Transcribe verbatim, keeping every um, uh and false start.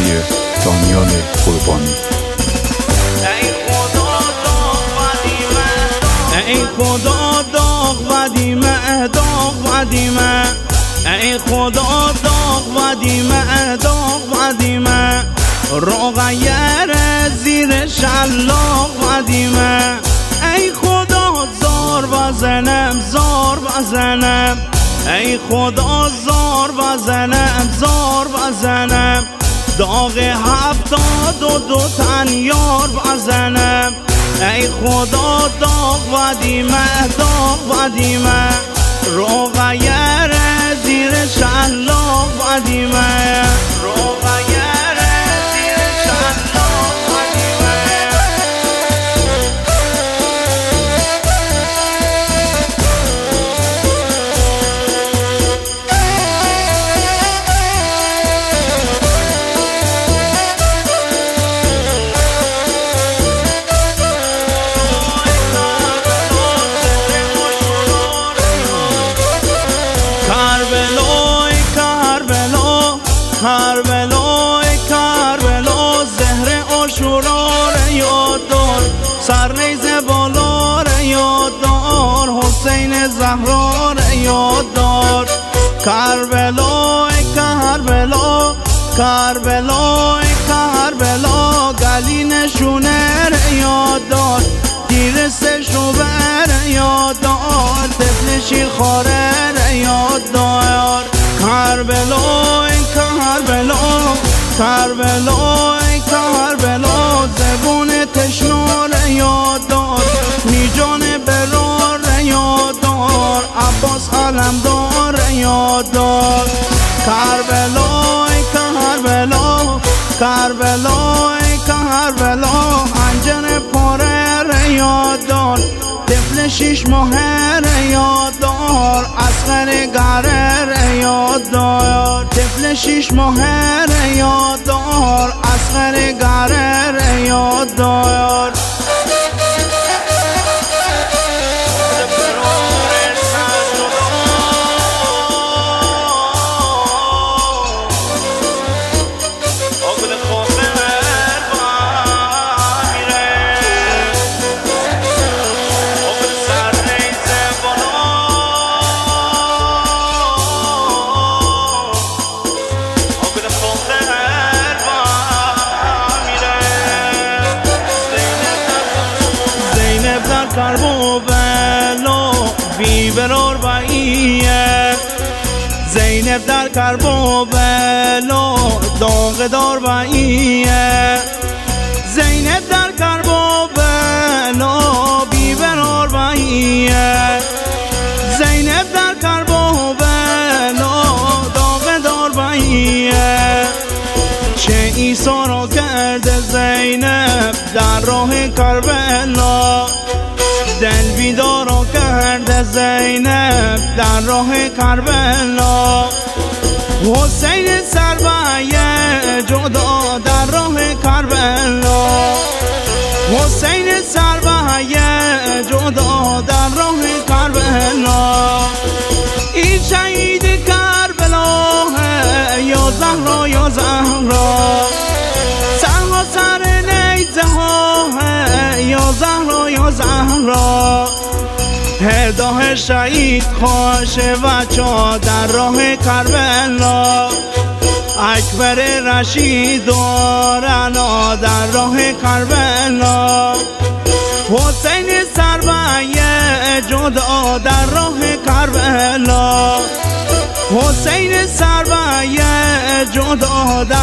آقای دانیال قربانی. ای خدا داغ ودیمه داغ ودیمه ای خدا داغ ودیمه داغ ودیمه رو غیر زیر شلاق ودیمه ای خدا زار بزنم زار بزنم ای خدا زار بزنم زار بزنم داغ هفتاد و دو تن یار بزنم ای خدا داغ ودیمه داغ ودیمه رو غیر زیر شلاق ودیمه رو غیر زیر شلاق ودیمه کربلای کربلا زهر عاشورا را یاد دار سرنیزه بالا را یاد دار حسین زهرا را یاد دار کربلای کربلا کربلای کربلا گلی نشونه را یاد دار تیر سه شعبه را یاد دار طفل شیرخواره را یاد دار کربلای کربلا کربلا کربلا زبون تشنار یاد دار میجان برار یاد دار عباس علمدار یاد دار کربلا کربلا کربلا کربلا انجن پاره یاد دار طفل شیش ماهه یاد دار اصغر گره یاد دار طفل شیش ماهه یاد دار اصغر گره یاد دار کربلا بی برار و ایه زینب در کربلا داغ دار و ایه زینب در کربلا بی برار و ایه زینب در کربلا داغ دار و ایه چه عیسی را کرده زینب در راه کربلا دل بیدارا کرده زینب در راه کربلا حسین سربعی جدا در راه کربلا حسین سربعی جدا در راه کربلا این شهید کربلا ہے یا زهرا یا زهرا سرها سر نیزه ها ہے یا زهرا یا زهرا هرداه شهید خواشه بچا در راه کربلا اکبر رشید دارنا در راه کربلا حسین سربعی جدا در راه کربلا حسین سربعی جدا در